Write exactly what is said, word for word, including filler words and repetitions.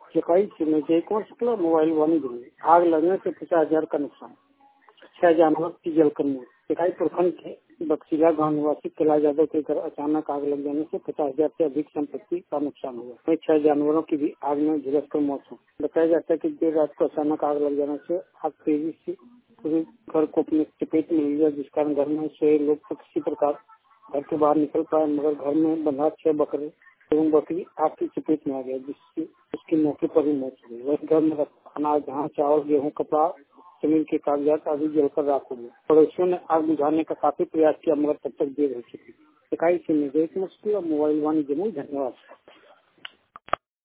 शिकाई से में एक वर्ष मोबाइल वाणी जमी आग लगने से पचास हजार का नुकसान, छह जानवर की जलकर मौत। शिकाई प्रखंड के बक्सीला गांव निवासी कैला यादव के घर अचानक आग लग जाने से पचास हजार से अधिक संपत्ति का नुकसान हुआ। वहीं छह जानवरों की भी आग में झुलस कर मौत हुई। बताया जाता है कि देर रात को अचानक आग लग जाने से आग तेजी से पूरे घर को अपने चपेट में लिया, जिस कारण घर में सोए लोग तो किसी प्रकार घर के बाहर निकल पाए, मगर घर में बंधा छह बकरे एवं बकरी आग की चपेट में आ गया, जिससे उसकी मौके पर ही मौत हो गई। वही घर में रखा अनाज, धान, चावल, गेहूँ, कपड़ा, जमीन के कागजात आदि जलकर राख हो गए। पड़ोसियों ने आग बुझाने का काफी प्रयास किया, मगर तब तक देर हो चुकी। शिकाई से निर्देश मुश्किल और मोबाइल वाणी जमुई। धन्यवाद।